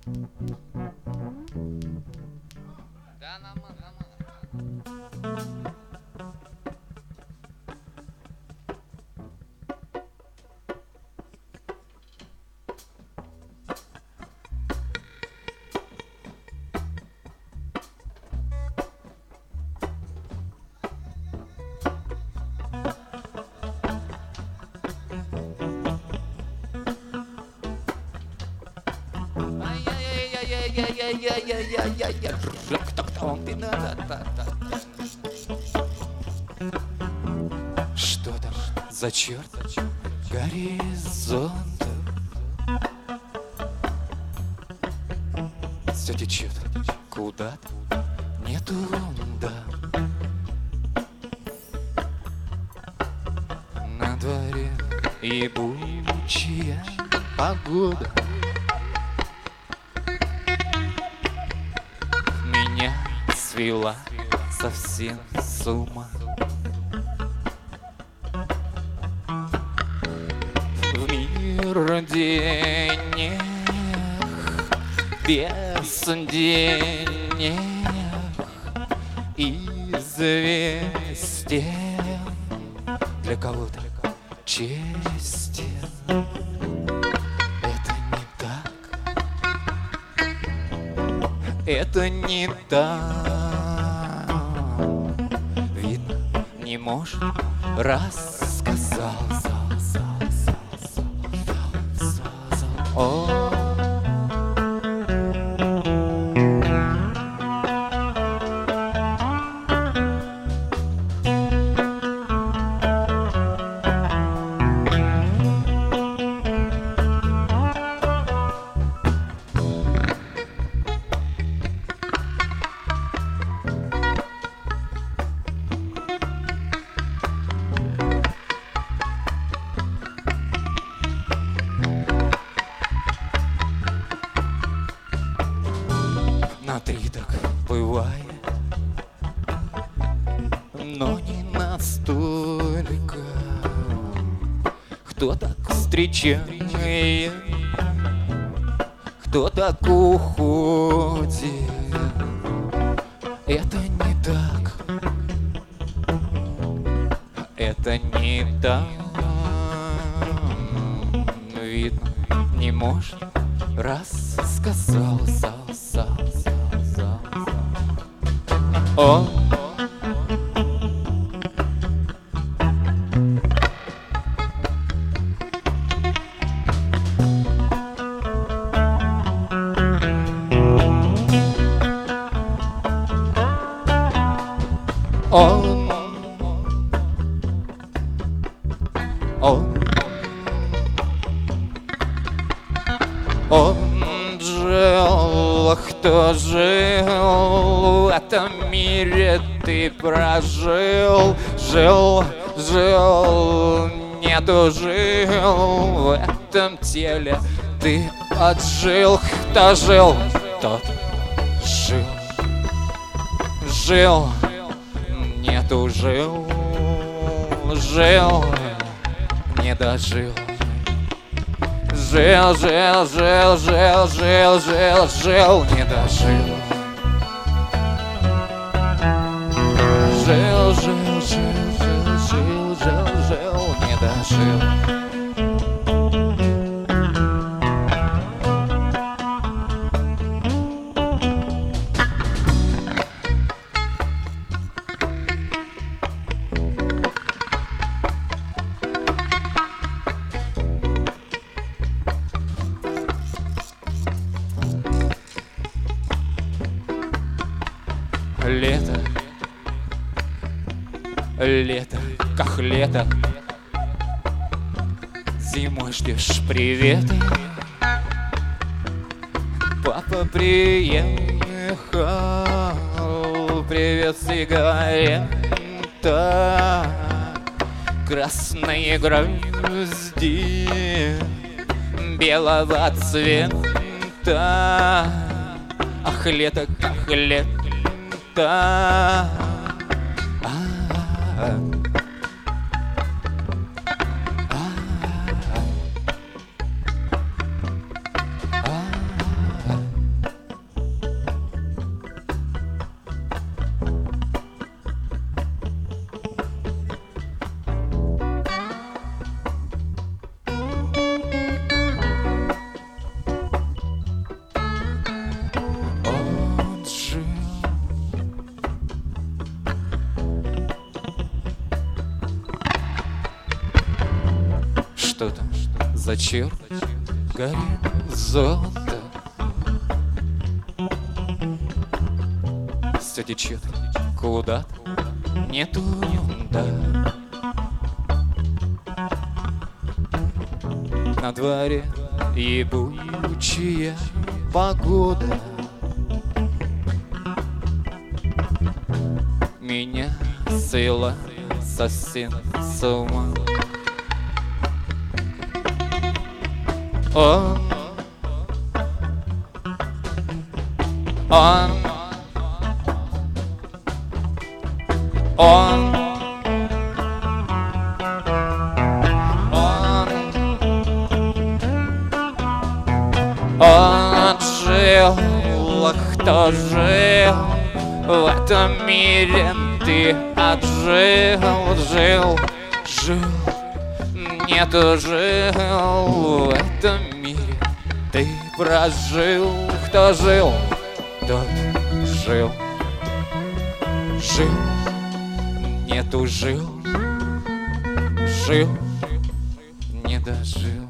Да, нормально, нормально. Что там за черт? Горизонт все течет куда-то, нету лунда. На дворе ебучая погода. Меня свела совсем с ума. В мир денег, без денег, известен для кого-то честен. Это не так. Это не так. Видно, не может, рассказал. О. На три так бывает, но не настолько. Кто так встречает, кто так уходит. Это не так. Это не так. Видно, не может, рассказал. О. Он жил, кто жил в этом мире, ты прожил, жил, нету жил в этом теле, ты отжил, кто жил, тот жил, нету жил, не дожил. Жил, не дожил. Жил, не дожил. Лето, как лето. Зимой ждешь привета. Папа приехал, привет, сигарета. Красные грозди белого цвета. Ах, лето, как лето. зачер горизонта. Все течет куда-то не туда. На дворе ебучая погода. Меня свела совсем с ума. Он жил, кто жил в этом мире, ты жил, нет, жил в этом мире, ты прожил, кто жил, тот жил, нету жил, не дожил.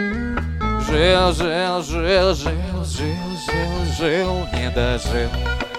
Жил, не дожил.